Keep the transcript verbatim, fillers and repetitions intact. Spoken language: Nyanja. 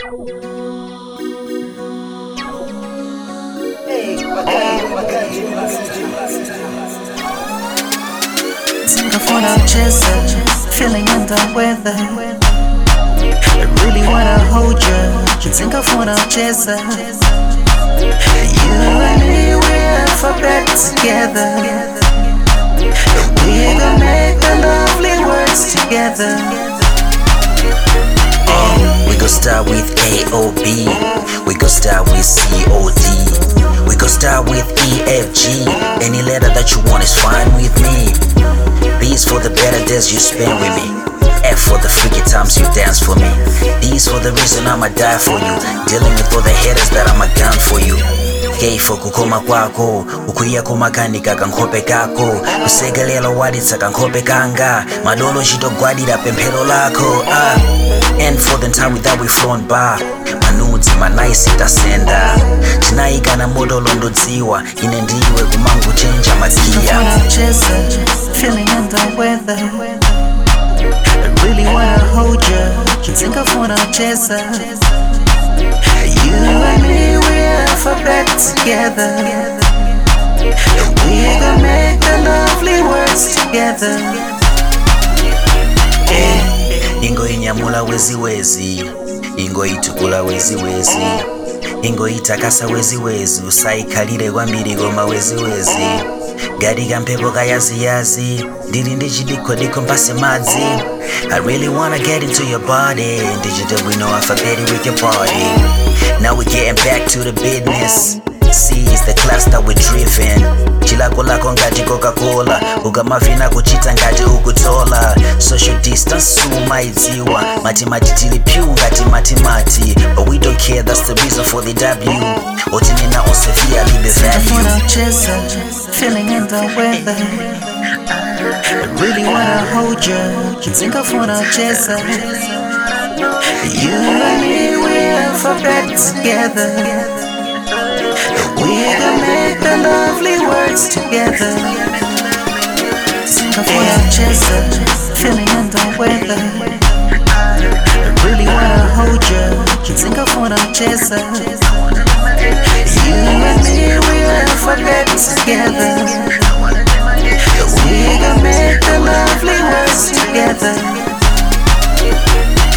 Singapore chaser, feeling under weather. I really wanna hold you. Singapore chaser. You and me, we're alphabet together. We gon' make the lovely words together. Uh, we gon' start with A O B. We gon' start with C O D. We gon' start with E F G. Any letter that you want is fine with me. B is for the better days you spend with me. F for the freaky times you dance for me. D is for the reason I'ma die for you. Dealing with all the haters that I'ma gun for you. K for kukoma kwako, ukuya kumakanika kankhope kako, kusegelelo waditsa kankhope kanga, madolo chitogwadira pemphero lako. Ah, N for the time without we flown by, manudzi manaisi tasenda, chinayika na modolo ndodziwa, ine ndiwe kumangu chenja magia. Feeling under weather. I really wanna hold you. Singapore chaser. You and me, we're alphabet together. We gon' make the lovely words together. Eh, ingo inyamula wezi wezi, ingo itukula wezi wezi, ingo itakasa wezi wezi, usaikalire kwa mirigoma wezi wezi. Gari kampepo kayazi yazi, ndiri ndichidiko diko mpase madzi. I really wanna get into your body, digital we know alphabet with your body. Now we getting back to the business. C is the class that we're driven. Chilako lako ngati Coca-Cola, ukamavina kuchita ngati ukutola. Social distance sumaidziwa, matimati tili pyu ngati matimati. But we don't care, that's the reason for the W. Otinina osevia libe value. Chaser, feeling under weather. I really wanna hold you. Singapore chaser. You and me, we're alphabet together. We gon' make the lovely words together. Singapore chaser, feeling under weather. I really wanna hold you. Singapore chaser. You and me, we're alphabet together. We gon' make the lovely words together.